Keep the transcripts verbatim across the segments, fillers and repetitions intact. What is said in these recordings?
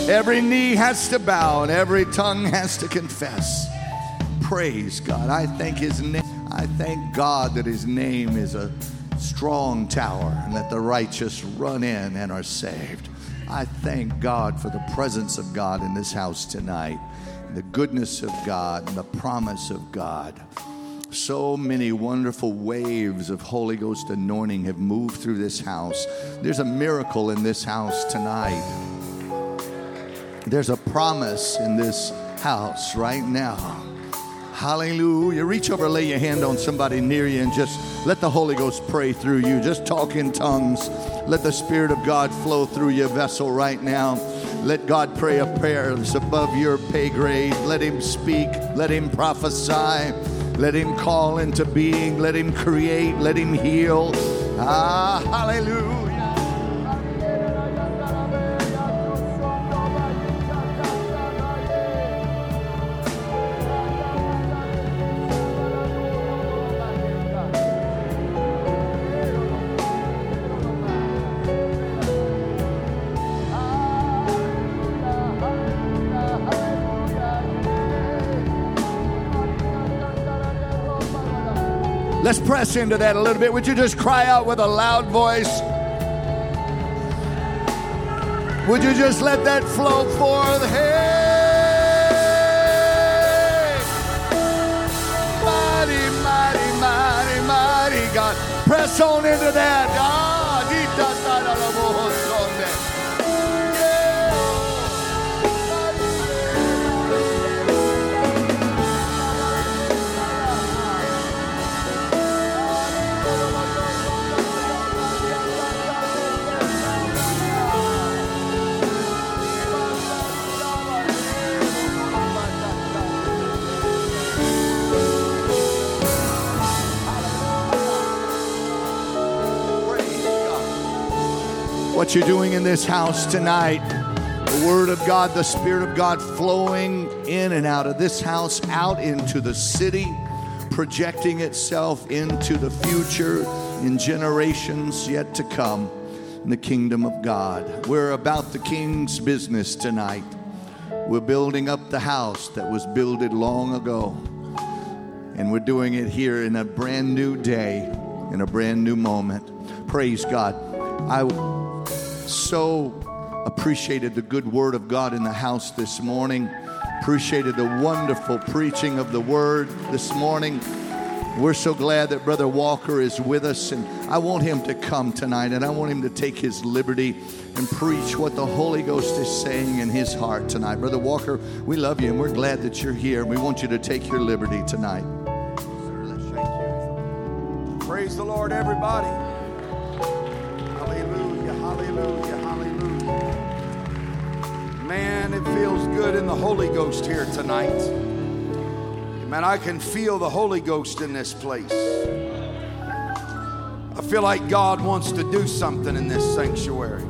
Every knee has to bow and every tongue has to confess. Praise God. I thank his name. I thank God that his name is a strong tower and that the righteous run in and are saved. I thank God for the presence of God in this house tonight, the goodness of God and the promise of God. So many wonderful waves of Holy Ghost anointing have moved through this house. There's a miracle in this house tonight. There's a promise in this house right now. Hallelujah. Reach over, lay your hand on somebody near you and just let the Holy Ghost pray through you. Just talk in tongues. Let the Spirit of God flow through your vessel right now. Let God pray a prayer that's above your pay grade. Let him speak. Let him prophesy. Let him call into being. Let him create. Let him heal. Ah, hallelujah. Let's press into that a little bit. Would you just cry out with a loud voice? Would you just let that flow forth? Hey! Mighty, mighty, mighty, mighty God. Press on into that. Ah, what you're doing in this house tonight, the Word of God, the Spirit of God flowing in and out of this house, out into the city, projecting itself into the future in generations yet to come in the kingdom of God. We're about the King's business tonight. We're building up the house that was builded long ago. And we're doing it here in a brand new day, in a brand new moment. Praise God. I so appreciated the good word of God in the house this morning. Appreciated the wonderful preaching of the word this morning. We're so glad that Brother Walker is with us, and I want him to come tonight, and I want him to take his liberty and preach what the Holy Ghost is saying in his heart tonight. Brother Walker, we love you, and we're glad that you're here. We want you to take your liberty tonight. Sir, let's thank you. Praise the Lord, everybody. Hallelujah, hallelujah, hallelujah. Man, it feels good in the Holy Ghost here tonight. Man, I can feel the Holy Ghost in this place. I feel like God wants to do something in this sanctuary.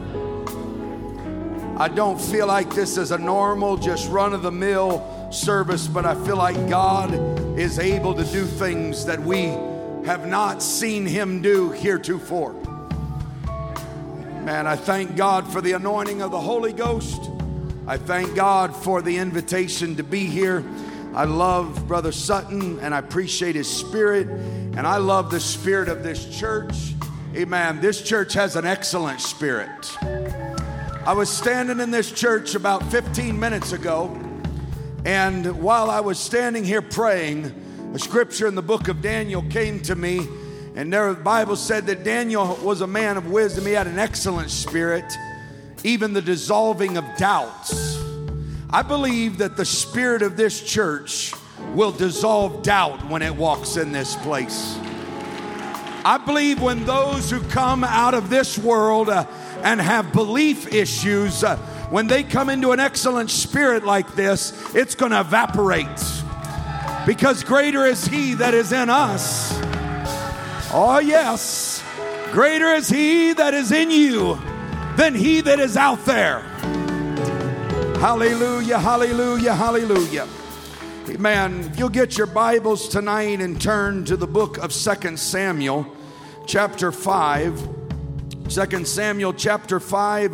I don't feel like this is a normal, just run-of-the-mill service, but I feel like God is able to do things that we have not seen Him do heretofore. Man, I thank God for the anointing of the Holy Ghost. I thank God for the invitation to be here. I love Brother Sutton, and I appreciate his spirit, and I love the spirit of this church. Amen. This church has an excellent spirit. I was standing in this church about fifteen minutes ago, and while I was standing here praying, a scripture in the book of Daniel came to me, and there the Bible said that Daniel was a man of wisdom. He had an excellent spirit, even the dissolving of doubts. I believe that the spirit of this church will dissolve doubt when it walks in this place. I believe when those who come out of this world uh, and have belief issues, uh, when they come into an excellent spirit like this, it's going to evaporate. Because greater is He that is in us. Oh yes, greater is He that is in you than he that is out there. Hallelujah, hallelujah, hallelujah. Amen. If you'll get your Bibles tonight and turn to the book of Second Samuel, chapter five. Second Samuel, chapter five. Uh,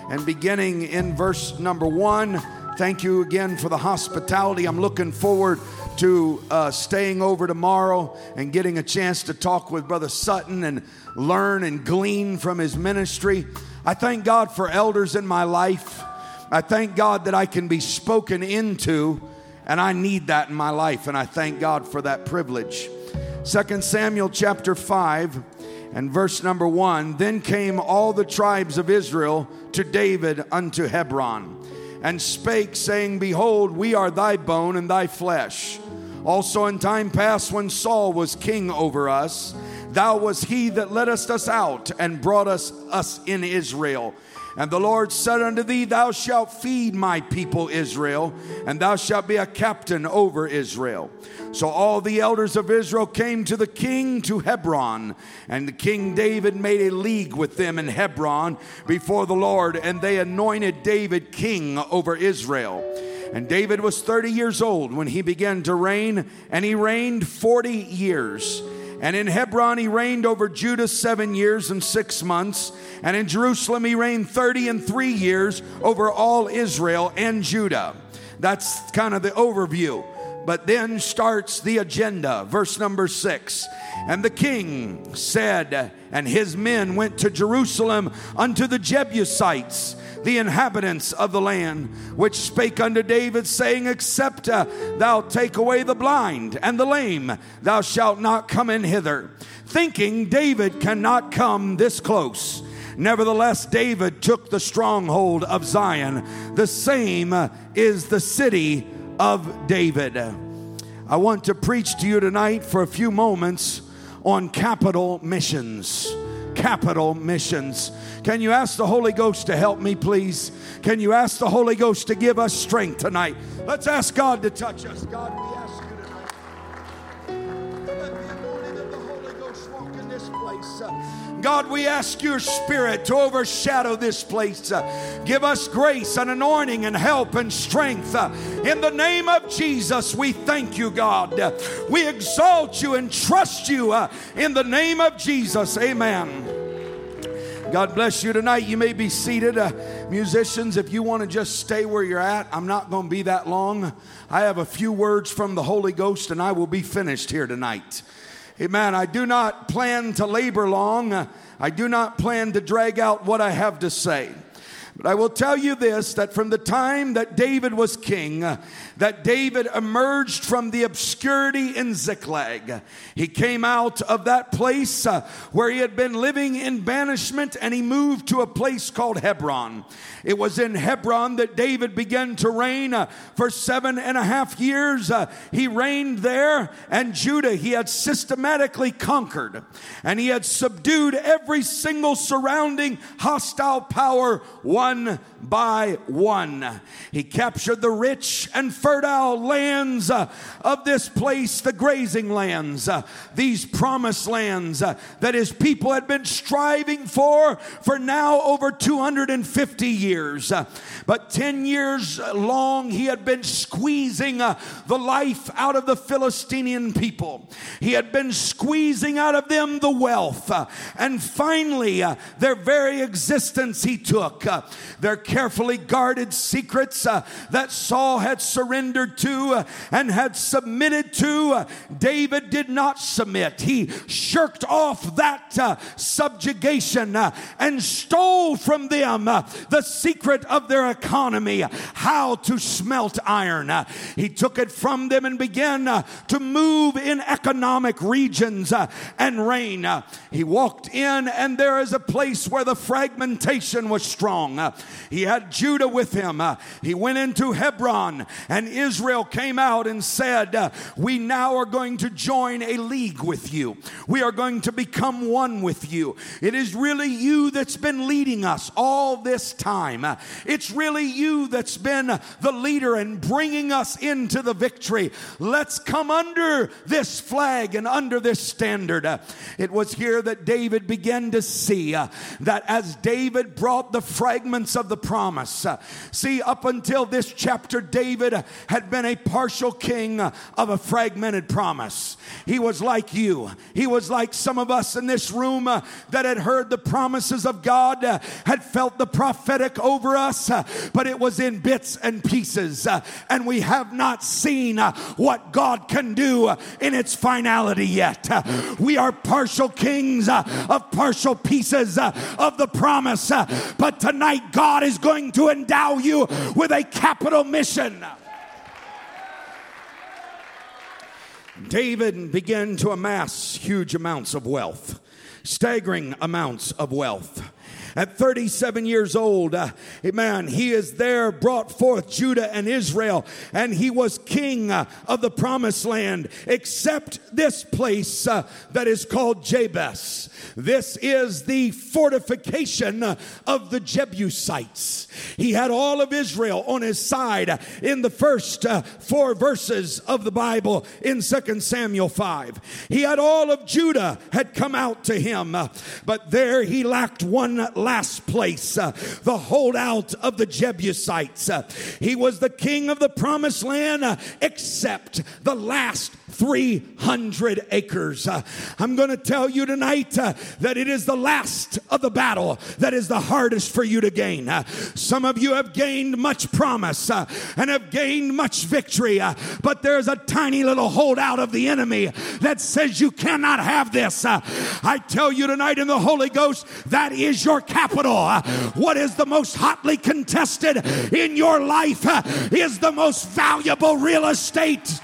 and beginning in verse number one. Thank you again for the hospitality. I'm looking forward to uh, staying over tomorrow and getting a chance to talk with Brother Sutton and learn and glean from his ministry. I thank God for elders in my life. I thank God that I can be spoken into, and I need that in my life, and I thank God for that privilege. Second Samuel chapter five and verse number one. Then came all the tribes of Israel to David unto Hebron, and spake, saying, Behold, we are thy bone and thy flesh. Also in time past, when Saul was king over us, thou was he that leddest us out and brought us, us in Israel. And the Lord said unto thee, Thou shalt feed my people Israel, and thou shalt be a captain over Israel. So all the elders of Israel came to the king to Hebron, and the King David made a league with them in Hebron before the Lord, and they anointed David king over Israel. And David was thirty years old when he began to reign, and he reigned forty years. And in Hebron he reigned over Judah seven years and six months. And in Jerusalem he reigned thirty and three years over all Israel and Judah. That's kind of the overview. But then starts the agenda. Verse number six. And the king said, and his men went to Jerusalem unto the Jebusites, the inhabitants of the land, which spake unto David, saying, Except uh, thou take away the blind and the lame, thou shalt not come in hither. Thinking David cannot come this close. Nevertheless, David took the stronghold of Zion. The same uh, is the city of David. I want to preach to you tonight for a few moments on capital missions. Capital missions. Can you ask the Holy Ghost to help me, please? Can you ask the Holy Ghost to give us strength tonight? Let's ask God to touch us. God, we ask you tonight. Let the anointing of the Holy Ghost walk in this place. God, we ask your Spirit to overshadow this place. Give us grace and anointing and help and strength. In the name of Jesus, we thank you, God. We exalt you and trust you in the name of Jesus. Amen. God bless you tonight. You may be seated. Uh, musicians, if you want to just stay where you're at, I'm not going to be that long. I have a few words from the Holy Ghost and I will be finished here tonight. Amen. I do not plan to labor long. Uh, I do not plan to drag out what I have to say. But I will tell you this, that from the time that David was king, uh, that David emerged from the obscurity in Ziklag. He came out of that place uh, where he had been living in banishment, and he moved to a place called Hebron. It was in Hebron that David began to reign uh, for seven and a half years. Uh, he reigned there, and Judah he had systematically conquered, and he had subdued every single surrounding hostile power one by one. He captured the rich and fertile lands uh, of this place, the grazing lands, uh, these promised lands uh, that his people had been striving for for now over two hundred fifty years. Uh, but ten years long he had been squeezing uh, the life out of the Philistine people. He had been squeezing out of them the wealth. Uh, and finally, uh, their very existence he took. Uh, their carefully guarded secrets uh, that Saul had surrendered to uh, and had submitted to. Uh, David did not submit. He shirked off that uh, subjugation uh, and stole from them uh, the secret of their economy, how to smelt iron. Uh, he took it from them and began uh, to move in economic regions uh, and reign. Uh, he walked in, and there is a place where the fragmentation was strong. Uh, he had Judah with him. Uh, he went into Hebron, and Israel came out and said, uh, we now are going to join a league with you. We are going to become one with you. It is really you that's been leading us all this time. Uh, it's really you that's been the leader and bringing us into the victory. Let's come under this flag and under this standard. Uh, it was here that David began to see uh, that as David brought the fragment elements of the promise. Uh, see, up until this chapter, David had been a partial king of a fragmented promise. He was like you. He was like some of us in this room uh, that had heard the promises of God, uh, had felt the prophetic over us, uh, but it was in bits and pieces. Uh, and we have not seen uh, what God can do uh, in its finality yet. Uh, we are partial kings uh, of partial pieces uh, of the promise. Uh, but tonight, God is going to endow you with a capital mission. David began to amass huge amounts of wealth, staggering amounts of wealth. At thirty-seven years old, uh, man, he is there, brought forth Judah and Israel, and he was king uh, of the promised land, except this place uh, that is called Jabez. This is the fortification uh, of the Jebusites. He had all of Israel on his side uh, in the first uh, four verses of the Bible in Second Samuel five. He had all of Judah had come out to him, uh, but there he lacked one last place, uh, the holdout of the Jebusites. Uh, he was the king of the promised land, uh, except the last three hundred acres. Uh, I'm going to tell you tonight uh, that it is the last of the battle that is the hardest for you to gain. Uh, some of you have gained much promise uh, and have gained much victory, uh, but there's a tiny little holdout of the enemy that says you cannot have this. Uh, I tell you tonight in the Holy Ghost, that is your capital. Uh, what is the most hotly contested in your life uh, is the most valuable real estate.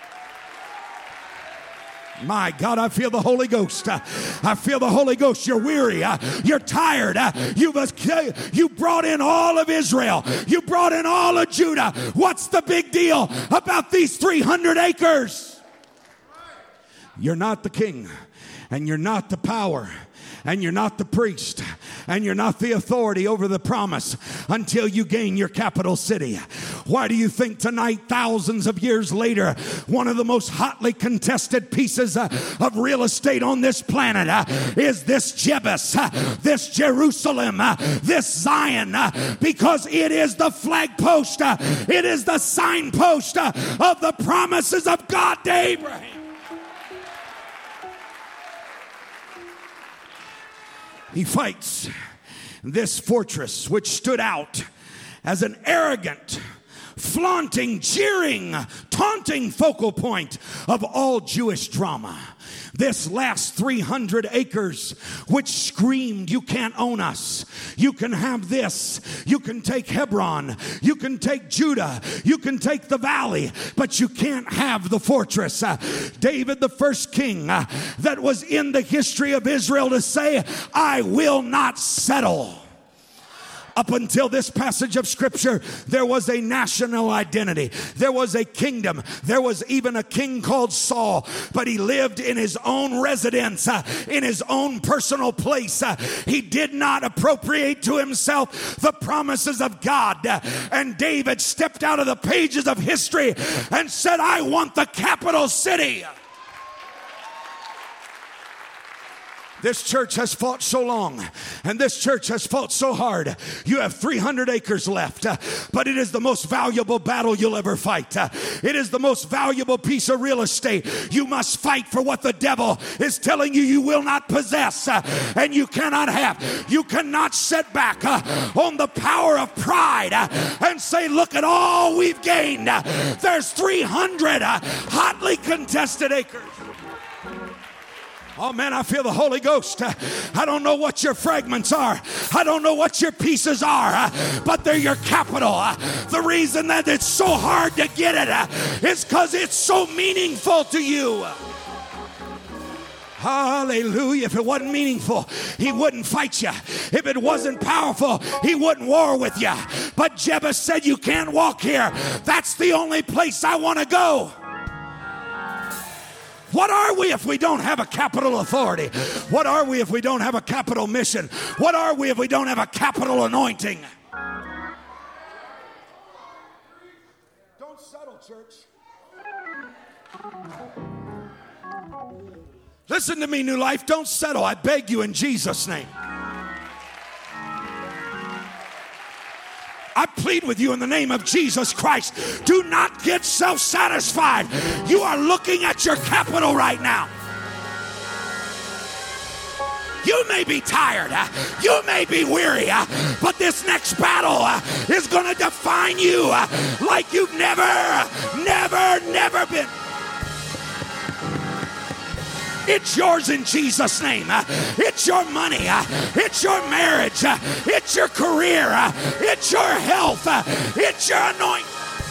My God, I feel the Holy Ghost. Uh, I feel the Holy Ghost. You're weary. Uh, you're tired. Uh, you've, uh, you brought in all of Israel. You brought in all of Judah. What's the big deal about these three hundred acres? You're not the king, and you're not the power, and you're not the priest, and you're not the authority over the promise until you gain your capital city. Why do you think tonight, thousands of years later, one of the most hotly contested pieces uh, of real estate on this planet uh, is this Jebus, uh, this Jerusalem, uh, this Zion, uh, because it is the flagpost, uh, it is the signpost uh, of the promises of God to Abraham. He fights this fortress, which stood out as an arrogant, flaunting, jeering, taunting focal point of all Jewish drama. This last three hundred acres, which screamed, you can't own us. You can have this. You can take Hebron. You can take Judah. You can take the valley, but you can't have the fortress. Uh, David, the first king uh, that was in the history of Israel to say, I will not settle. Up until this passage of scripture, there was a national identity. There was a kingdom. There was even a king called Saul, but he lived in his own residence, uh, in his own personal place. Uh, he did not appropriate to himself the promises of God. Uh, and David stepped out of the pages of history and said, I want the capital city. This church has fought so long, and this church has fought so hard. You have three hundred acres left, uh, but it is the most valuable battle you'll ever fight. Uh, it is the most valuable piece of real estate. You must fight for what the devil is telling you you will not possess, uh, and you cannot have. You cannot sit back uh, on the power of pride uh, and say, look at all we've gained. Uh, there's three hundred uh, hotly contested acres. Oh man, I feel the Holy Ghost. Uh, I don't know what your fragments are. I don't know what your pieces are, uh, but they're your capital. Uh, the reason that it's so hard to get it uh, is because it's so meaningful to you. Hallelujah. If it wasn't meaningful, he wouldn't fight you. If it wasn't powerful, he wouldn't war with you. But Jebus said, you can't walk here. That's the only place I want to go. What are we if we don't have a capital authority? What are we if we don't have a capital mission? What are we if we don't have a capital anointing? Don't settle, church. Listen to me, New Life. Don't settle. I beg you in Jesus' name. I plead with you in the name of Jesus Christ, do not get self-satisfied. You are looking at your capital right now. You may be tired, you may be weary, but this next battle is going to define you like you've never, never, never been. It's yours in Jesus' name. It's your money. It's your marriage. It's your career. It's your health. It's your anointing.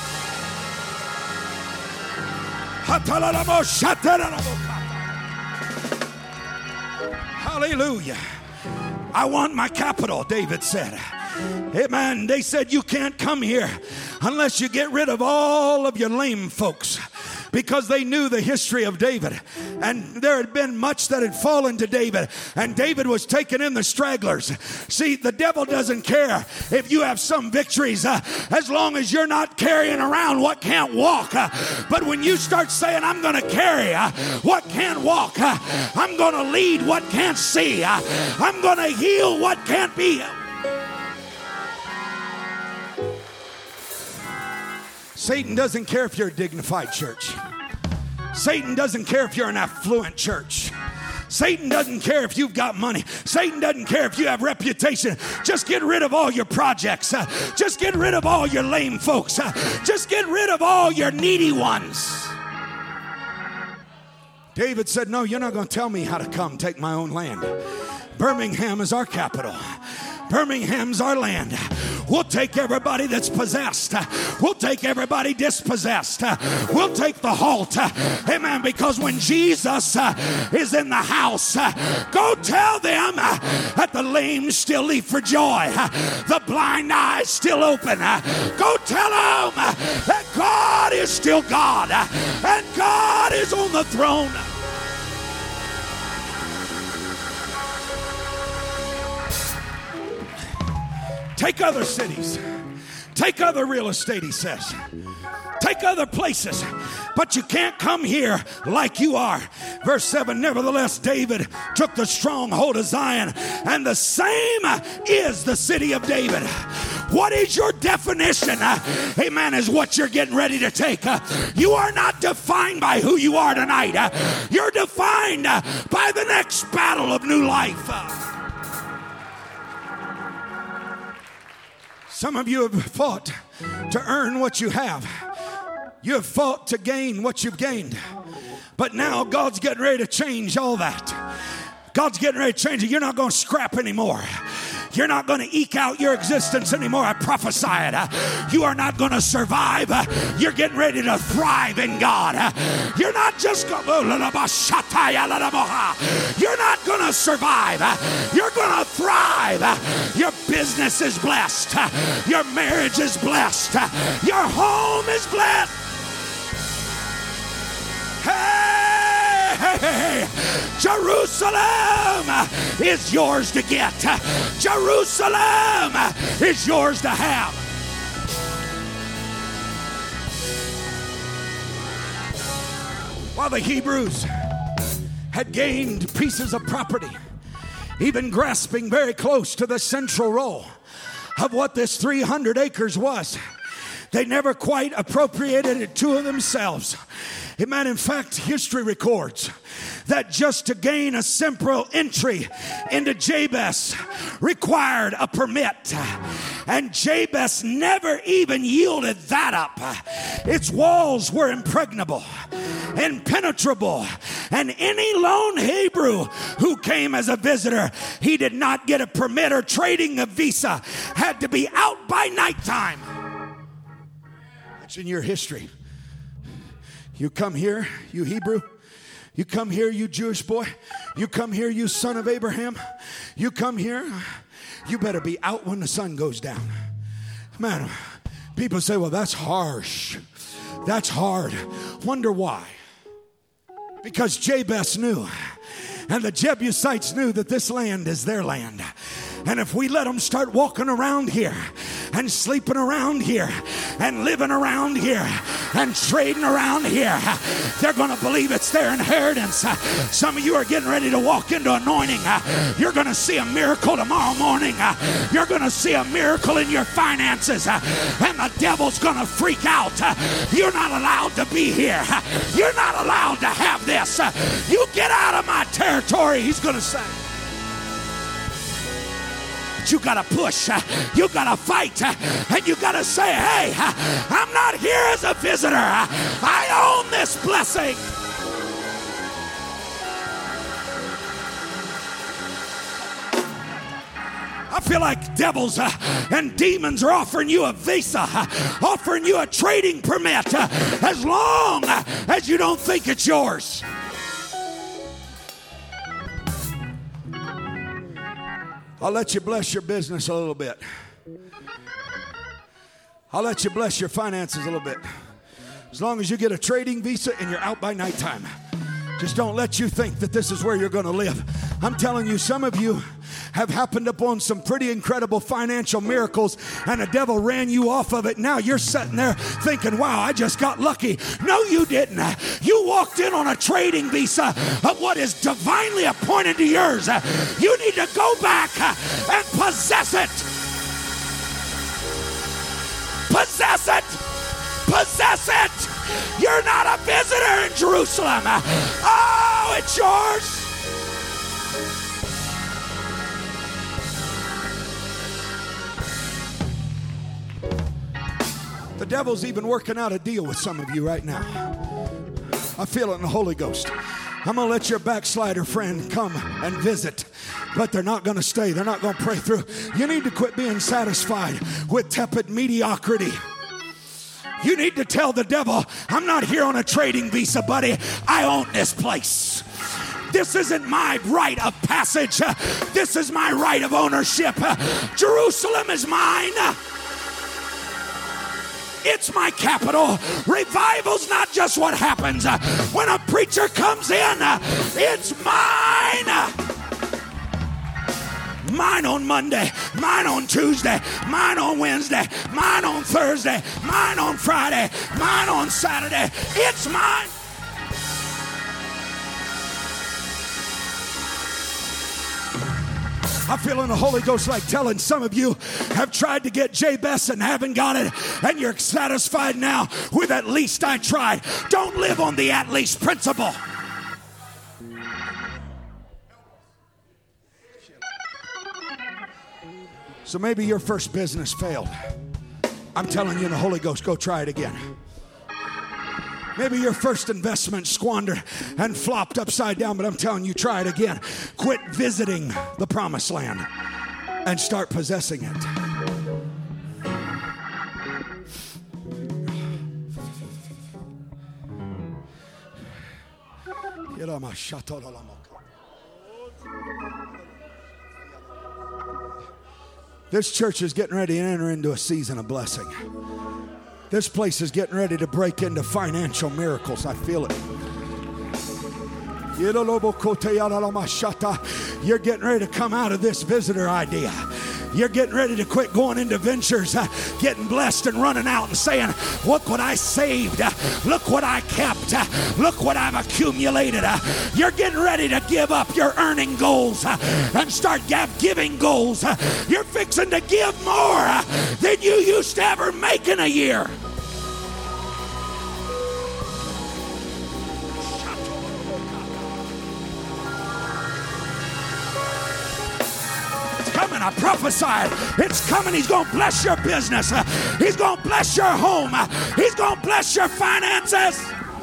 Hallelujah. I want my capital, David said. Amen. They said you can't come here unless you get rid of all of your lame folks, because they knew the history of David, and there had been much that had fallen to David, and David was taking in the stragglers. See, the devil doesn't care if you have some victories uh, as long as you're not carrying around what can't walk. Uh, but when you start saying, I'm going to carry uh, what can't walk, uh, I'm going to lead what can't see, uh, I'm going to heal what can't be. Satan doesn't care if you're a dignified church. Satan doesn't care if you're an affluent church. Satan doesn't care if you've got money. Satan doesn't care if you have reputation. Just get rid of all your projects. Uh, just get rid of all your lame folks. Uh, just get rid of all your needy ones. David said, no, you're not going to tell me how to come take my own land. Birmingham is our capital. Birmingham's our land. We'll take everybody that's possessed. We'll take everybody dispossessed. We'll take the halt. Amen. Because when Jesus is in the house, go tell them that the lame still leap for joy. The blind eyes still open. Go tell them that God is still God and God is on the throne. Take other cities. Take other real estate, he says. Take other places. But you can't come here like you are. Verse seven, nevertheless, David took the stronghold of Zion, and the same is the city of David. What is your definition? Amen, is what you're getting ready to take. You are not defined by who you are tonight. You're defined by the next battle of new life. Some of you have fought to earn what you have. You have fought to gain what you've gained. But now God's getting ready to change all that. God's getting ready to change it. You're not going to scrap anymore. You're not going to eke out your existence anymore. I prophesy it. You are not going to survive. You're getting ready to thrive in God. You're not just going You're not going to survive. You're going to thrive. Your business is blessed. Your marriage is blessed. Your home is blessed. Hey, hey, hey. Jerusalem is yours to get. Jerusalem is yours to have. While the Hebrews had gained pieces of property, even grasping very close to the central role of what this three hundred acres was, they never quite appropriated it to themselves. Amen. In fact, history records that just to gain a simple entry into Jabez required a permit. And Jabez never even yielded that up. Its walls were impregnable, impenetrable, and any lone Hebrew who came as a visitor, he did not get a permit or trading a visa, had to be out by nighttime. That's in your history. You come here, you Hebrew. You come here, you Jewish boy. You come here, you son of Abraham. You come here, you better be out when the sun goes down. Man, people say, well, that's harsh. That's hard. Wonder why? Because Jabez knew, and the Jebusites knew that this land is their land. And if we let them start walking around here and sleeping around here and living around here and trading around here, they're going to believe it's their inheritance. Some of you are getting ready to walk into anointing. You're going to see a miracle tomorrow morning. You're going to see a miracle in your finances, and the devil's going to freak out. You're not allowed to be here. You're not allowed to have this. You get out of my territory, he's going to say. But you got to push. You got to fight. And you got to say, hey, I'm not here as a visitor. I own this blessing. I feel like devils uh, and demons are offering you a visa, uh, offering you a trading permit, uh, as long uh, as you don't think it's yours. I'll let you bless your business a little bit. I'll let you bless your finances a little bit. As long as you get a trading visa and you're out by nighttime. Just don't let you think that this is where you're going to live. I'm telling you, some of you have happened upon some pretty incredible financial miracles, and the devil ran you off of it. Now you're sitting there thinking, wow, I just got lucky. No, you didn't. You walked in on a trading visa of what is divinely appointed to yours. You need to go back and possess it. Possess it. Possess it. You're not a visitor in Jerusalem. Oh, it's yours. The devil's even working out a deal with some of you right now. I feel it in the Holy Ghost. I'm going to let your backslider friend come and visit, but they're not going to stay. They're not going to pray through. You need to quit being satisfied with tepid mediocrity. You need to tell the devil, I'm not here on a trading visa, buddy. I own this place. This isn't my rite of passage. This is my right of ownership. Jerusalem is mine. It's my capital. Revival's not just what happens when a preacher comes in. It's mine. Mine on Monday, mine on Tuesday, mine on Wednesday, mine on Thursday, mine on Friday, mine on Saturday. It's mine. I feel in the Holy Ghost like telling some of you have tried to get Jabez and haven't got it, and you're satisfied now with at least I tried. Don't live on the at least principle. So maybe your first business failed. I'm telling you in the Holy Ghost, go try it again. Maybe your first investment squandered and flopped upside down, but I'm telling you, try it again. Quit visiting the promised land and start possessing it. This church is getting ready to enter into a season of blessing. This place is getting ready to break into financial miracles. I feel it. You're getting ready to come out of this visitor idea. You're getting ready to quit going into ventures, uh, getting blessed and running out and saying, look what I saved. Uh, look what I kept. Uh, look what I've accumulated. Uh, you're getting ready to give up your earning goals uh, and start giving goals. Uh, you're fixing to give more uh, than you used to ever make in a year. I prophesied it's coming. He's going to bless your business. Uh, he's going to bless your home. Uh, he's going to bless your finances.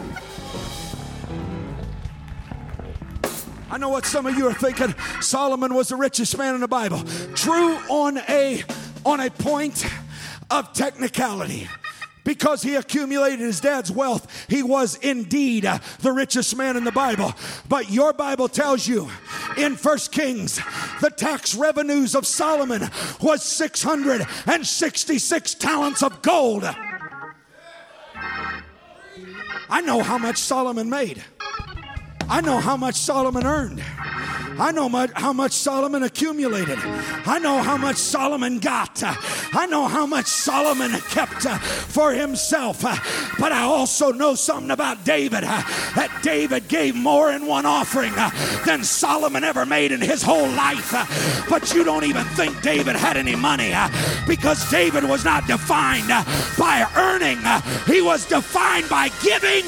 I know what some of you are thinking. Solomon was the richest man in the Bible. True on a, on a point of technicality. Because he accumulated his dad's wealth, he was indeed uh, the richest man in the Bible. But your Bible tells you in First Kings, the tax revenues of Solomon was six hundred sixty-six talents of gold. I know how much Solomon made. I know how much Solomon earned. I know much, how much Solomon accumulated. I know how much Solomon got. I know how much Solomon kept for himself. But I also know something about David, that David gave more in one offering than Solomon ever made in his whole life. But you don't even think David had any money, because David was not defined by earning. He was defined by giving.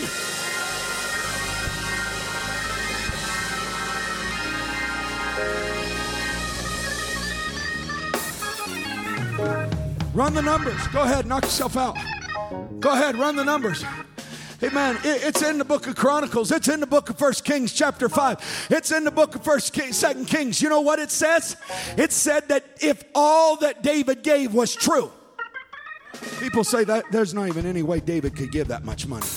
Run the numbers. Go ahead, knock yourself out. Go ahead, run the numbers. Amen. It's in the book of Chronicles. It's in the book of First Kings chapter five. It's in the book of First Kings, Second Kings. You know what it says? It said that if all that David gave was true. People say that there's not even any way David could give that much money.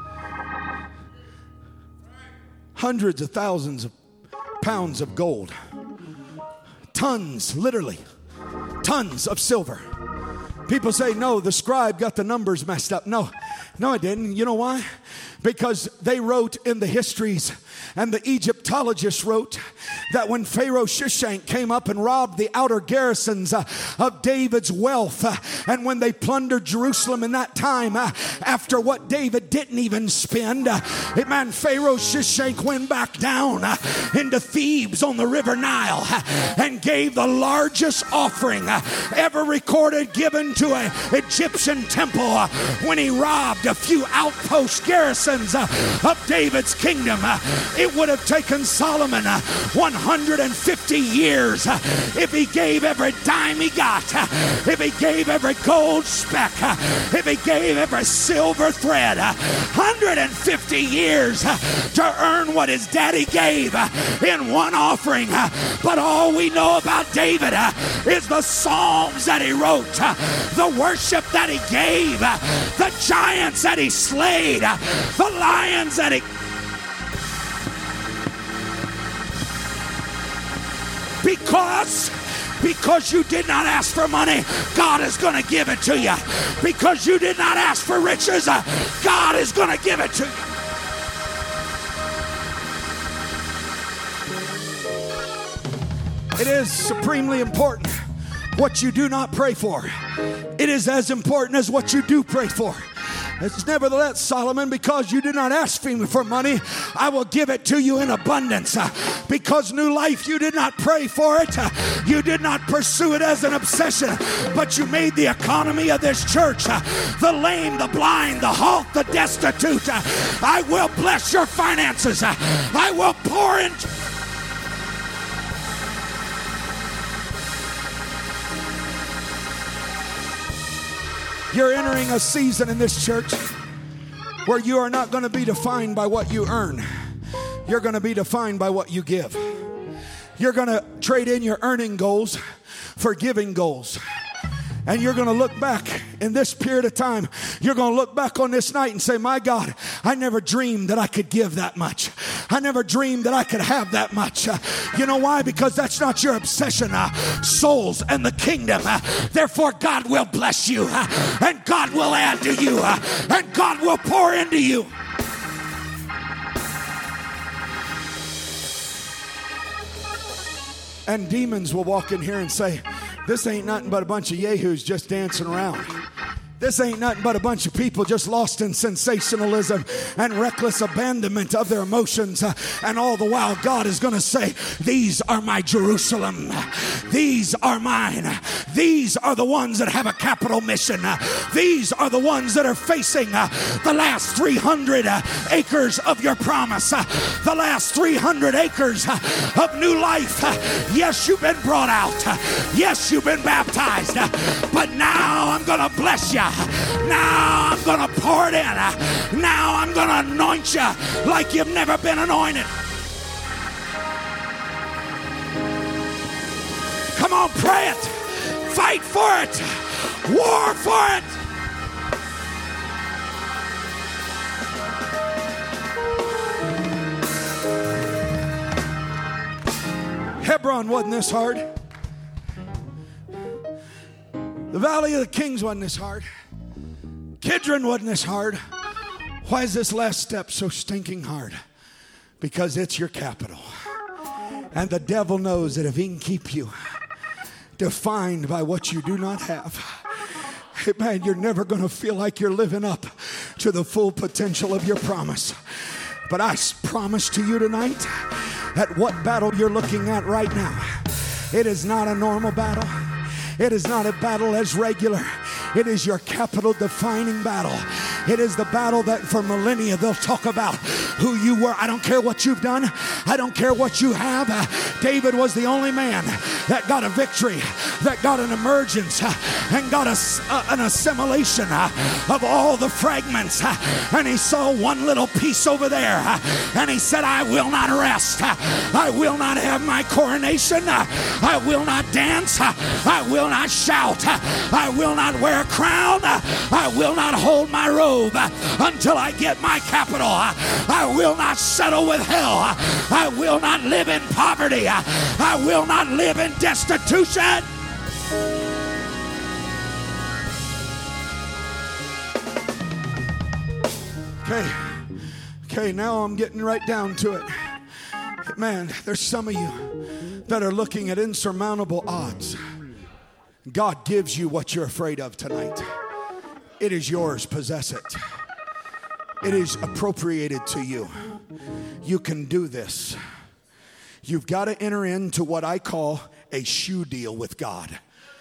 Hundreds of thousands of pounds of gold. Tons, literally. Tons of silver. People say, no, the scribe got the numbers messed up. No, no, it didn't. You know why? Because they wrote in the histories, and the Egyptologists wrote, that when Pharaoh Shishak came up and robbed the outer garrisons uh, of David's wealth, uh, and when they plundered Jerusalem in that time, uh, after what David didn't even spend, uh, man, Pharaoh Shishak went back down uh, into Thebes on the river Nile uh, and gave the largest offering uh, ever recorded given to an Egyptian temple uh, when he robbed a few outpost garrisons uh, of David's kingdom. Uh, it would have taken Solomon uh, one hundred fifty years uh, if he gave every dime he got, uh, if he gave every gold speck, uh, if he gave every silver thread, uh, one hundred fifty years uh, to earn what his daddy gave uh, in one offering. Uh, but all we know about David uh, is the psalms that he wrote, uh, the worship that he gave, uh, the giants that he slayed, uh, the lions that he... Because, because you did not ask for money, God is going to give it to you. Because you did not ask for riches, uh, God is going to give it to you. It is supremely important what you do not pray for. It is as important as what you do pray for. It's nevertheless, Solomon, because you did not ask me for money, I will give it to you in abundance. Uh, because new life, you did not pray for it. Uh, you did not pursue it as an obsession, but you made the economy of this church, uh, the lame, the blind, the halt, the destitute. Uh, I will bless your finances. Uh, I will pour into... You're entering a season in this church where you are not going to be defined by what you earn. You're going to be defined by what you give. You're going to trade in your earning goals for giving goals. And you're going to look back in this period of time. You're going to look back on this night and say, my God, I never dreamed that I could give that much. I never dreamed that I could have that much. Uh, you know why? Because that's not your obsession. Uh, souls and the kingdom. Uh, therefore, God will bless you. Uh, and God will add to you. Uh, and God will pour into you. And demons will walk in here and say, this ain't nothing but a bunch of yahoos just dancing around. This ain't nothing but a bunch of people just lost in sensationalism and reckless abandonment of their emotions. Uh, and all the while, God is going to say, these are my Jerusalem. These are mine. These are the ones that have a capital mission. Uh, these are the ones that are facing uh, the last three hundred uh, acres of your promise. Uh, the last three hundred acres uh, of new life. Uh, yes, you've been brought out. Uh, yes, you've been baptized. Uh, but now I'm going to bless you. Now I'm going to pour it in. Now I'm going to anoint you like you've never been anointed. Come on, pray it. Fight for it. War for it. Hebron wasn't this hard. The Valley of the Kings wasn't this hard. Kidron wasn't this hard. Why is this last step so stinking hard? because it's your capital. And the devil knows that if he can keep you defined by what you do not have, man, you're never going to feel like you're living up to the full potential of your promise. But I promise to you tonight that what battle you're looking at right now, it is not a normal battle. It is not a battle as regular. It is your capital defining battle. It is the battle that for millennia they'll talk about who you were. I don't care what you've done. I don't care what you have. Uh, David was the only man that got a victory, that got an emergence, uh, and got a, uh, an assimilation uh, of all the fragments. Uh, and he saw one little piece over there. Uh, and he said, I will not rest. Uh, I will not have my coronation. Uh, I will not dance. Uh, I will not shout. Uh, I will not wear a crown. Uh, I will not hold my robe until I get my capital. I will not settle with hell. I will not live in poverty. I will not live in destitution. Okay, okay, now I'm getting right down to it. Man, there's some of you that are looking at insurmountable odds. God gives you what you're afraid of tonight. It is yours. Possess it. It is appropriated to you. You can do this. You've got to enter into what I call a shoe deal with God.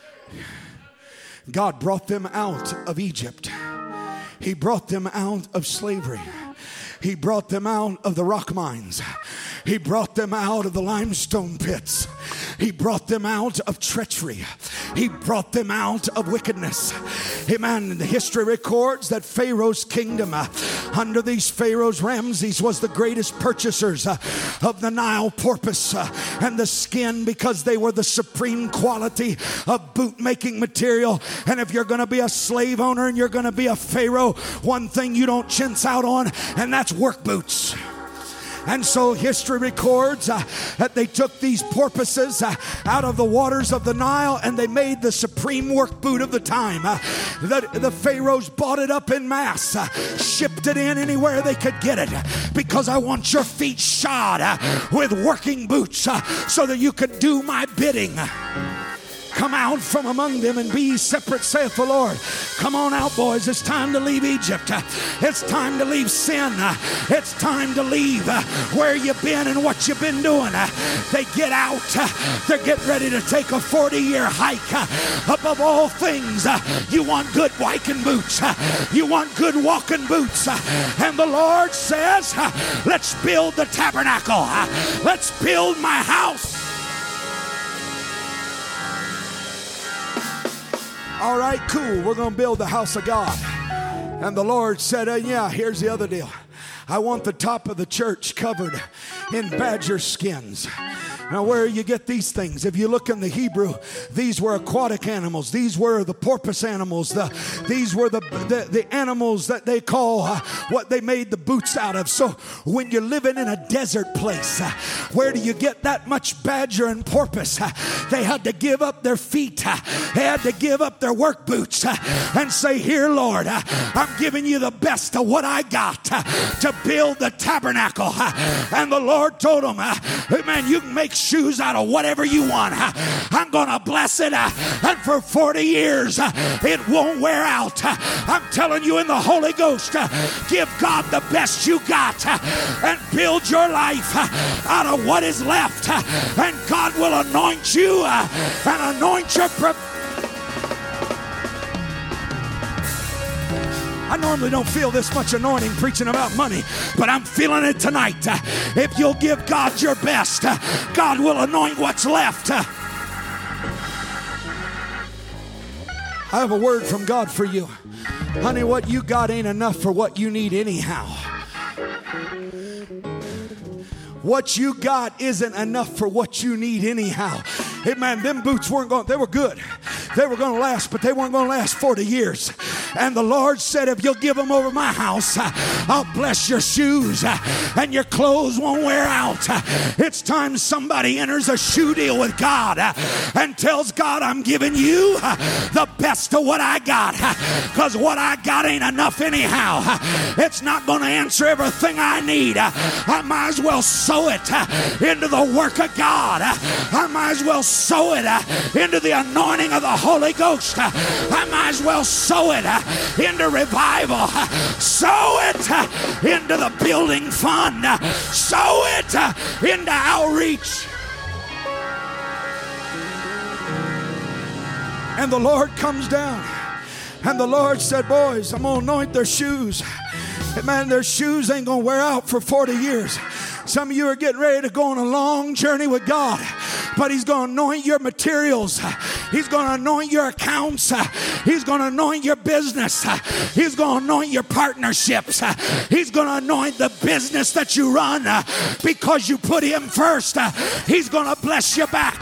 God brought them out of Egypt. He brought them out of slavery. He brought them out of the rock mines. He brought them out of the limestone pits. He brought them out of treachery. He brought them out of wickedness. Amen. The history records that Pharaoh's kingdom, uh, under these Pharaohs, Ramses was the greatest purchasers uh, of the Nile porpoise uh, and the skin, because they were the supreme quality of boot making material. And if you're going to be a slave owner and you're going to be a Pharaoh, one thing you don't chintz out on, and that's work boots. And so history records uh, that they took these porpoises uh, out of the waters of the Nile and they made the supreme work boot of the time. Uh, the, the Pharaohs bought it up in mass, uh, shipped it in anywhere they could get it, because I want your feet shod uh, with working boots uh, so that you could do my bidding. Come out from among them and be ye separate, saith the Lord. Come on out, boys. It's time to leave Egypt. It's time to leave sin. It's time to leave where you've been and what you've been doing. They get out. They're getting ready to take a forty-year hike. Above all things, you want good hiking boots. You want good walking boots. And the Lord says, let's build the tabernacle. Let's build my house. All right, cool. We're going to build the house of God. And the Lord said, uh, yeah, here's the other deal. I want the top of the church covered in badger skins. Now, where you get these things? If you look in the Hebrew, these were aquatic animals. These were the porpoise animals. The, these were the, the, the animals that they call uh, what they made the boots out of. So when you're living in a desert place, uh, where do you get that much badger and porpoise? Uh, they had to give up their feet. Uh, they had to give up their work boots uh, and say, here, Lord, uh, I'm giving you the best of what I got uh, to build the tabernacle. Uh, and the Lord told them, uh, hey, man, you can make shoes out of whatever you want. I'm gonna bless it, and for forty years it won't wear out. I'm telling you, in the Holy Ghost, give God the best you got and build your life out of what is left, and God will anoint you and anoint your pro- I normally don't feel this much anointing preaching about money, but I'm feeling it tonight. Uh, if you'll give God your best, uh, God will anoint what's left. Uh, I have a word from God for you. Honey, what you got ain't enough for what you need anyhow. What you got isn't enough for what you need anyhow. Hey man, them boots weren't going, they were good. They were going to last, but they weren't going to last forty years. And the Lord said, if you'll give them over my house, I'll bless your shoes and your clothes won't wear out. It's time somebody enters a shoe deal with God and tells God, I'm giving you the best of what I got, because what I got ain't enough anyhow. It's not going to answer everything I need. I might as well sow it into the work of God. I might as well sow it into the anointing of the Holy Ghost. I might as well sow it into revival. Sow it into the building fund. Sow it into outreach. And the Lord comes down, and the Lord said, boys, I'm going to anoint their shoes. And man, their shoes ain't going to wear out for forty years. Some of you are getting ready to go on a long journey with God, but He's going to anoint your materials. He's going to anoint your accounts. He's going to anoint your business. He's going to anoint your partnerships. He's going to anoint the business that you run because you put Him first. He's going to bless you back.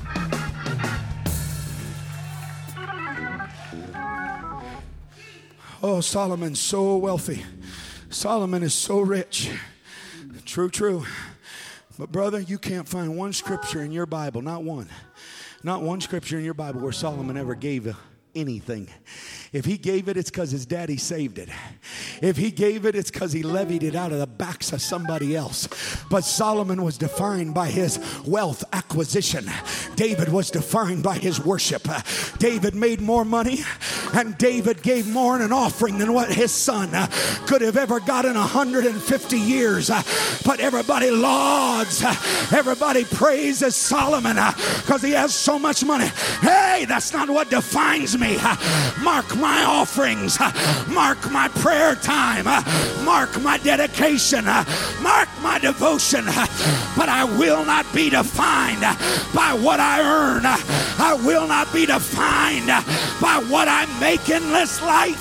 Oh, Solomon's so wealthy. Solomon is so rich. True, true. But brother, you can't find one scripture in your Bible, not one, not one scripture in your Bible where Solomon ever gave anything. If he gave it, it's because his daddy saved it. If he gave it, it's because he levied it out of the backs of somebody else. But Solomon was defined by his wealth acquisition. David was defined by his worship. David made more money, and David gave more in an offering than what his son could have ever got in one hundred fifty years. But everybody lauds, everybody praises Solomon because he has so much money. Hey, that's not what defines me. Mark my offerings, mark my prayer time, mark my dedication, mark my devotion, but I will not be defined by what I earn. I will not be defined by what I make in this life.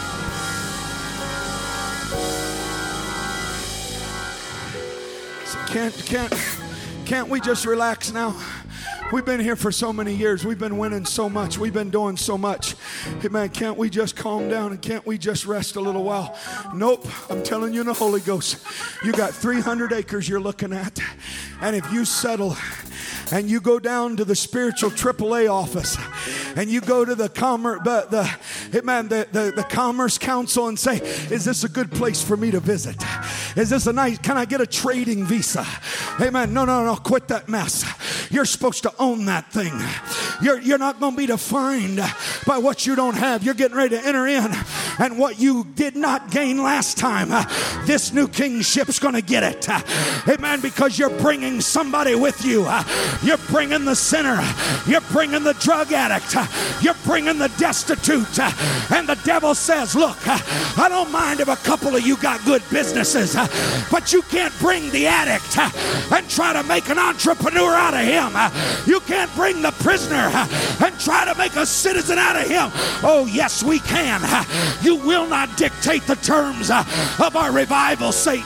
So can't can't can't we just relax now? We've been here for so many years. We've been winning so much. We've been doing so much. Hey, man, can't we just calm down and can't we just rest a little while? Nope. I'm telling you in the Holy Ghost, you got three hundred acres you're looking at. And if you settle and you go down to the spiritual triple A office and you go to the commerce, the, the, hey man, the, the, the Commerce Council and say, is this a good place for me to visit? Is this a nice, can I get a trading visa? Hey man, no, no, no, quit that mess. You're supposed to own that thing. You're, you're not going to be defined by what you don't have. You're getting ready to enter in, and what you did not gain last time, uh, this new kingship's going to get it. Uh, amen, because you're bringing somebody with you. Uh, you're bringing the sinner. You're bringing the drug addict. Uh, you're bringing the destitute. Uh, and the devil says, look, uh, I don't mind if a couple of you got good businesses, uh, but you can't bring the addict uh, and try to make an entrepreneur out of him. Uh, you can't bring the prisoner uh, and try to make a citizen out of him. Oh, yes, we can. Uh, you will not dictate the terms uh, of our revival, Satan.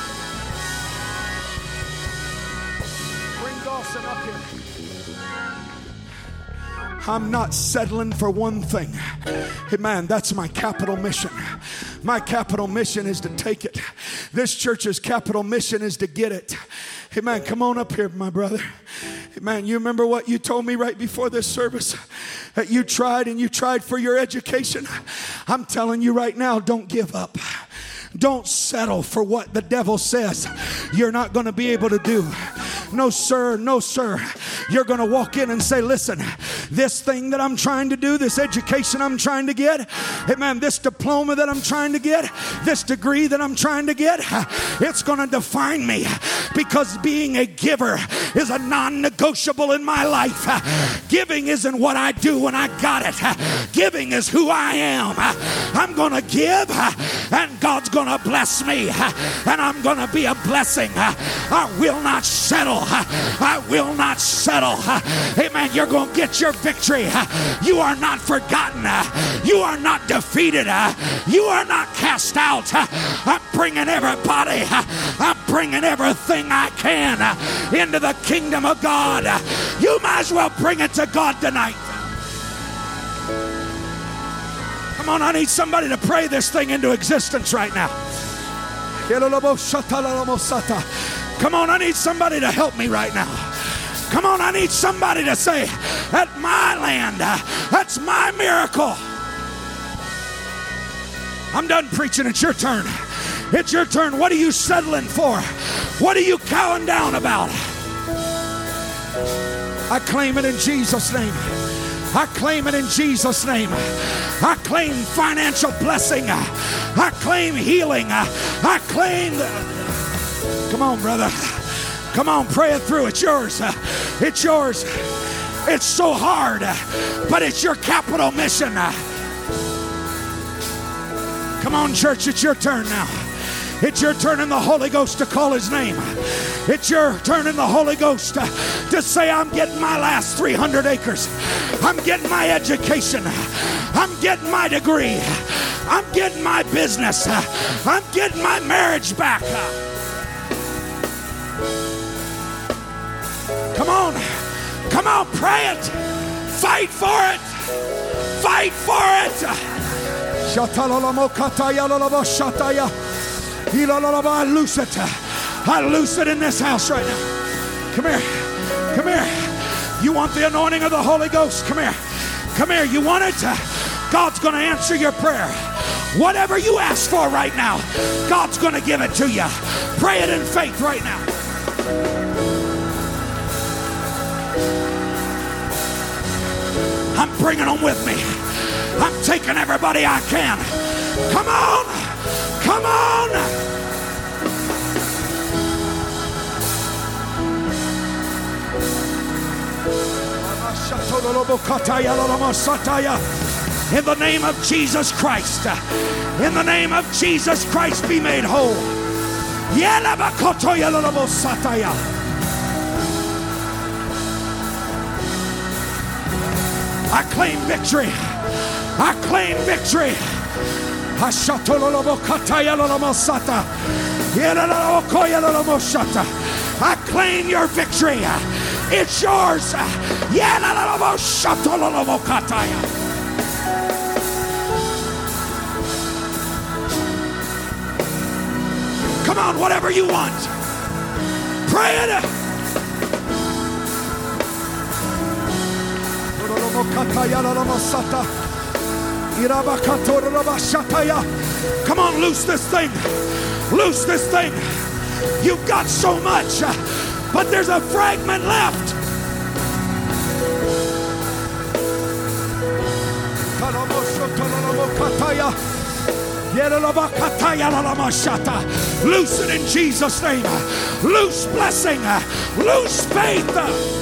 Bring Dawson up here. I'm not settling for one thing. Hey, man, that's my capital mission. My capital mission is to take it. This church's capital mission is to get it. Hey, man, come on up here, my brother. Hey, man, you remember what you told me right before this service? That you tried and you tried for your education. I'm telling you right now, don't give up. Don't settle for what the devil says you're not going to be able to do. No, sir. No, sir. You're going to walk in and say, listen, this thing that I'm trying to do, this education I'm trying to get, hey, man, this diploma that I'm trying to get, this degree that I'm trying to get, it's going to define me, because being a giver is a non-negotiable in my life. Giving isn't what I do when I got it. Giving is who I am. I'm going to give, and God's going to bless me, and I'm going to be a blessing. I will not settle. I will not settle. Amen. You're going to get your victory. You are not forgotten. You are not defeated. You are not cast out. I'm bringing everybody. I'm bringing everything I can into the kingdom of God. You might as well bring it to God tonight. Come on, I need somebody to pray this thing into existence right now. Come on, I need somebody to help me right now. Come on, I need somebody to say, at my land, that's my miracle. I'm done preaching. It's your turn. It's your turn. What are you settling for? What are you cowing down about? I claim it in Jesus' name. I claim it in Jesus' name. I claim financial blessing. I claim healing. I claim... Come on, brother. Come on, pray it through. It's yours. It's yours. It's so hard, but it's your capital mission. Come on, church. It's your turn now. It's your turn in the Holy Ghost to call his name. It's your turn in the Holy Ghost to, to say, I'm getting my last three hundred acres. I'm getting my education. I'm getting my degree. I'm getting my business. I'm getting my marriage back. Come on. Come on, pray it. Fight for it. Fight for it. I loose it. I loose it in this house right now. Come here. Come here. You want the anointing of the Holy Ghost? Come here. Come here. You want it? God's going to answer your prayer. Whatever you ask for right now, God's going to give it to you. Pray it in faith right now. I'm bringing them with me. I'm taking everybody I can. Come on. Come on. In the name of Jesus Christ. In the name of Jesus Christ, be made whole. I claim victory. I claim victory. I claim your victory. It's yours. Come on, whatever you want. Pray it. Come on, loose this thing. Loose this thing. You've got so much, but there's a fragment left. Loose it in Jesus' name. Loose blessing. Loose faith.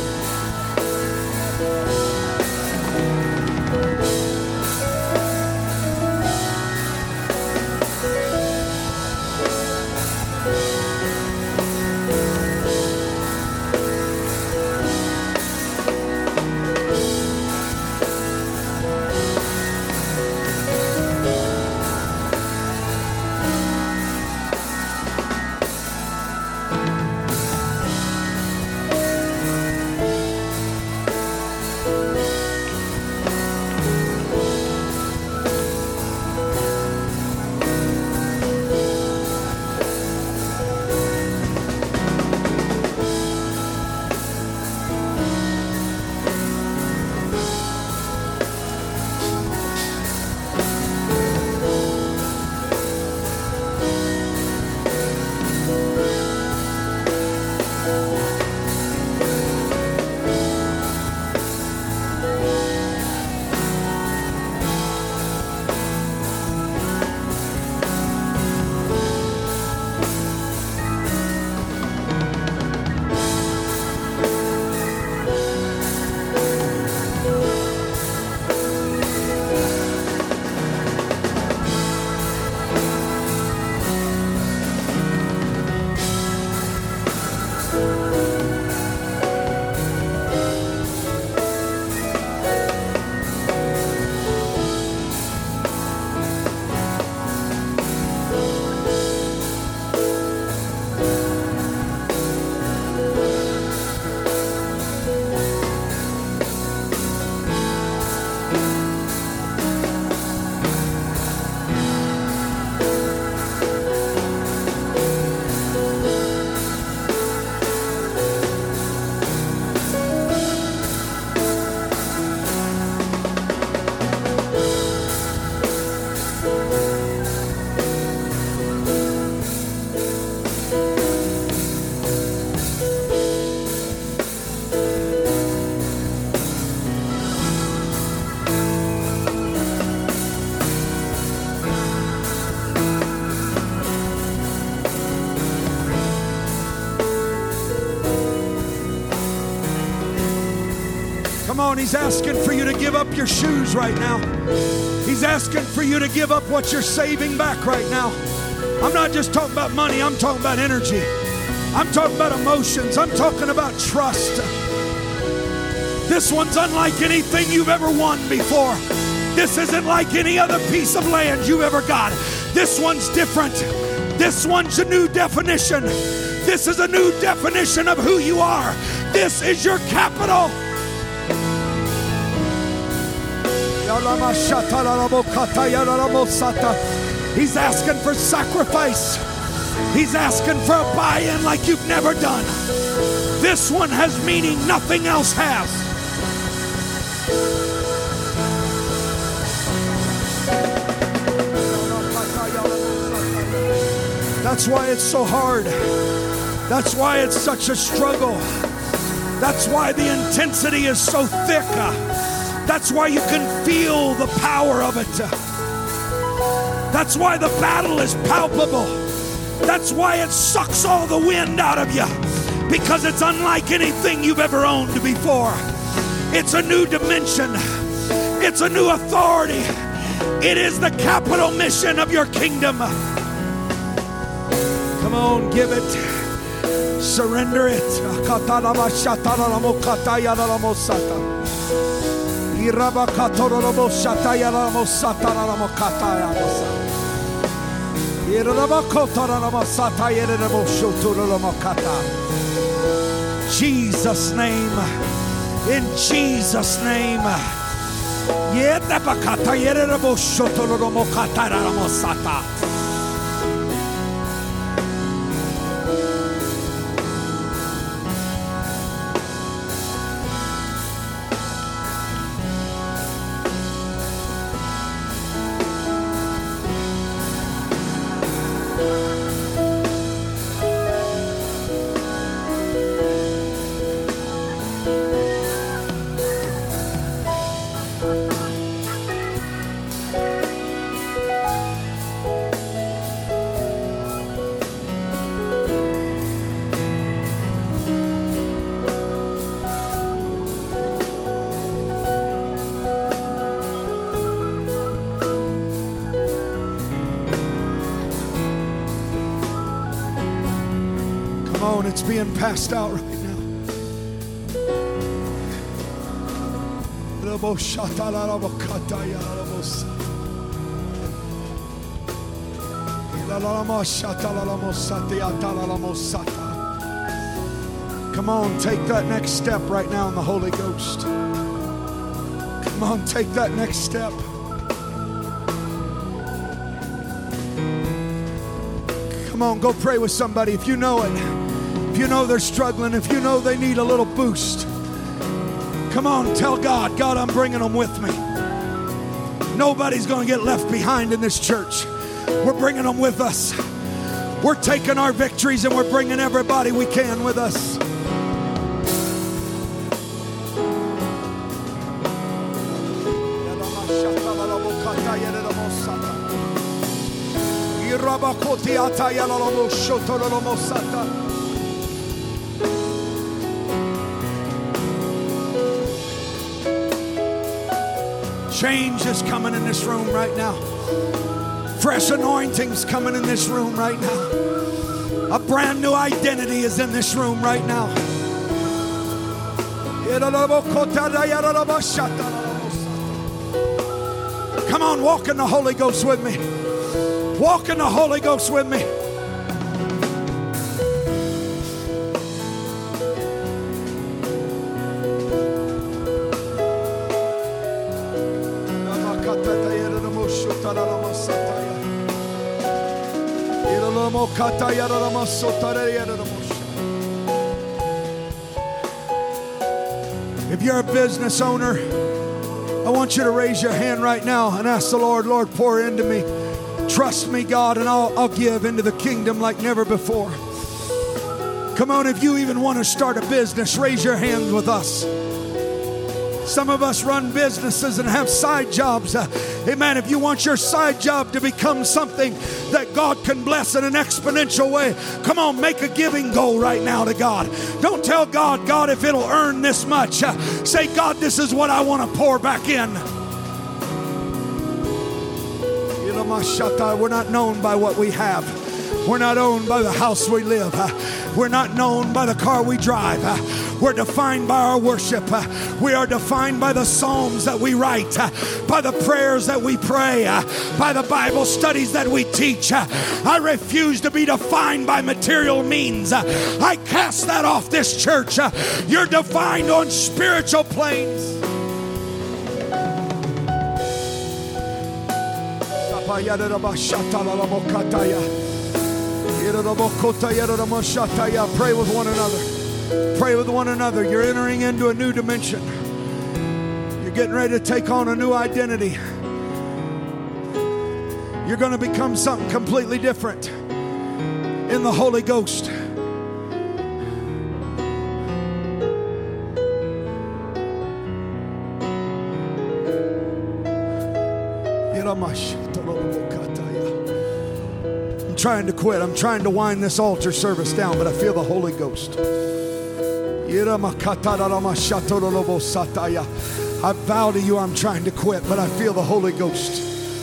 Come on, He's asking for you to give up your shoes right now. He's asking for you to give up what you're saving back right now. I'm not just talking about money, I'm talking about energy. I'm talking about emotions. I'm talking about trust. This one's unlike anything you've ever won before. This isn't like any other piece of land you've ever got. This one's different. This one's a new definition. This is a new definition of who you are. This is your capital. He's asking for sacrifice. He's asking for a buy-in like you've never done. This one has meaning nothing else has. That's why it's so hard. That's why it's such a struggle. That's why the intensity is so thick. That's why you can feel the power of it. That's why the battle is palpable. That's why it sucks all the wind out of you. Because it's unlike anything you've ever owned before. It's a new dimension. It's a new authority. It is the capital mission of your kingdom. Come on, give it. Surrender it. Jesus' name. In Jesus' name. It's being passed out right now. Come on, take that next step right now in the Holy Ghost. Come on, take that next step. Come on, go pray with somebody if you know it. If you know they're struggling, if you know they need a little boost, come on, tell God, God, I'm bringing them with me. Nobody's going to get left behind in this church. We're bringing them with us. We're taking our victories and we're bringing everybody we can with us. Change is coming in this room right now. Fresh anointing's coming in this room right now. A brand new identity is in this room right now. Come on, walk in the Holy Ghost with me. Walk in the Holy Ghost with me. If you're a business owner, I want you to raise your hand right now and ask the Lord, Lord, pour into me. Trust me, God, and I'll, I'll give into the kingdom like never before. Come on, if you even want to start a business, raise your hand with us. Some of us run businesses and have side jobs. Uh, amen. If you want your side job to become something that God can bless in an exponential way, come on, make a giving goal right now to God. Don't tell God, God, if it'll earn this much. Uh, say, God, this is what I want to pour back in. We're not known by what we have. We're not owned by the house we live. We're not known by the car we drive. We're defined by our worship. We are defined by the psalms that we write, by the prayers that we pray, by the Bible studies that we teach. I refuse to be defined by material means. I cast that off this church. You're defined on spiritual planes. Pray with one another. Pray with one another. You're entering into a new dimension. You're getting ready to take on a new identity. You're going to become something completely different in the Holy Ghost. I'm trying to quit. I'm trying to wind this altar service down, but I feel the Holy Ghost. I vow to you I'm trying to quit, but I feel the Holy Ghost.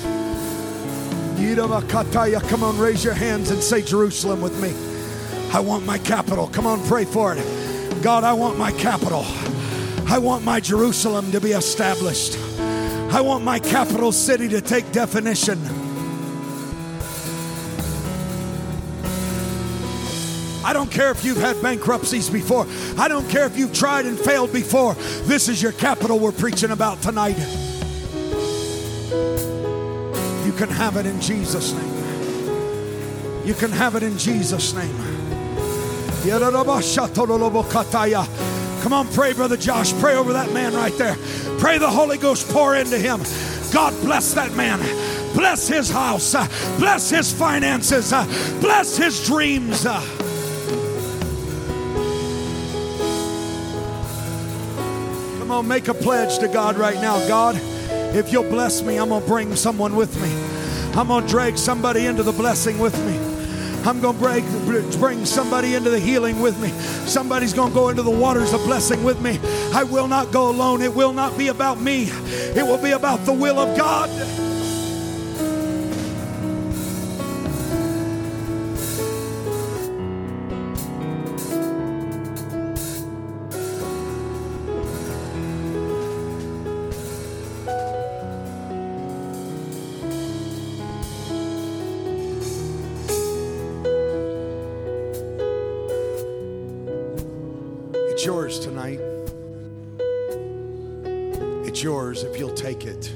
Come on, raise your hands and say Jerusalem with me. I want my capital. Come on, pray for it. God, I want my capital. I want my Jerusalem to be established. I want my capital city to take definition. I don't care if you've had bankruptcies before. I don't care if you've tried and failed before. This is your capital we're preaching about tonight. You can have it in Jesus' name. You can have it in Jesus' name. Come on, pray, Brother Josh. Pray over that man right there. Pray the Holy Ghost pour into him. God bless that man. Bless his house. Bless his finances. Bless his dreams. Come on, make a pledge to God right now. God, if you'll bless me, I'm going to bring someone with me. I'm going to drag somebody into the blessing with me. I'm going to bring, bring somebody into the healing with me. Somebody's going to go into the waters of blessing with me. I will not go alone. It will not be about me. It will be about the will of God. It's yours tonight. It's yours if you'll take it.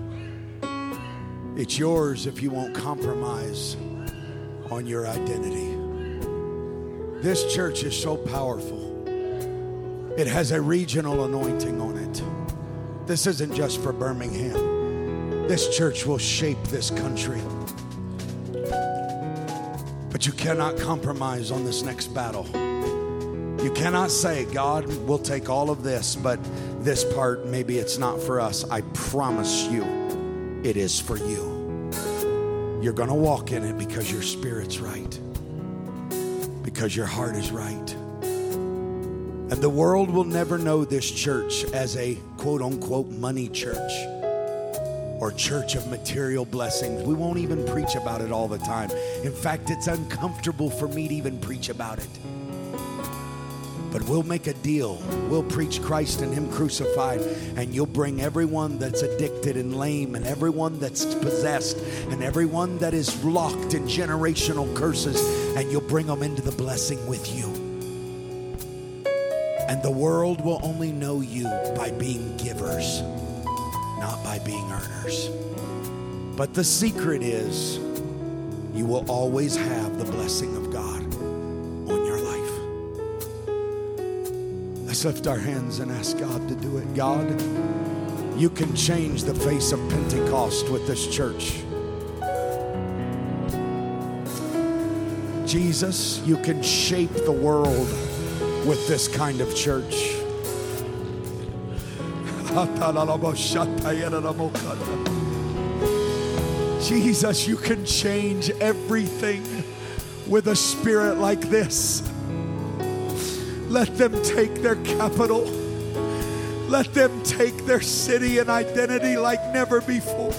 It's yours if you won't compromise on your identity. This church is so powerful. It has a regional anointing on it. This isn't just for Birmingham. This church will shape this country. But you cannot compromise on this next battle. You cannot say, God, we'll take all of this, but this part, maybe it's not for us. I promise you, it is for you. You're going to walk in it because your spirit's right, because your heart is right. And the world will never know this church as a quote-unquote money church or church of material blessings. We won't even preach about it all the time. In fact, it's uncomfortable for me to even preach about it. But we'll make a deal. We'll preach Christ and Him crucified, and you'll bring everyone that's addicted and lame, and everyone that's possessed, and everyone that is locked in generational curses, and you'll bring them into the blessing with you. And the world will only know you by being givers, not by being earners. But the secret is you will always have the blessing of God on your life. Let's lift our hands and ask God to do it. God, you can change the face of Pentecost with this church. Jesus, you can shape the world with this kind of church. Jesus, you can change everything with a spirit like this. Let them take their capital. Let them take their city and identity like never before.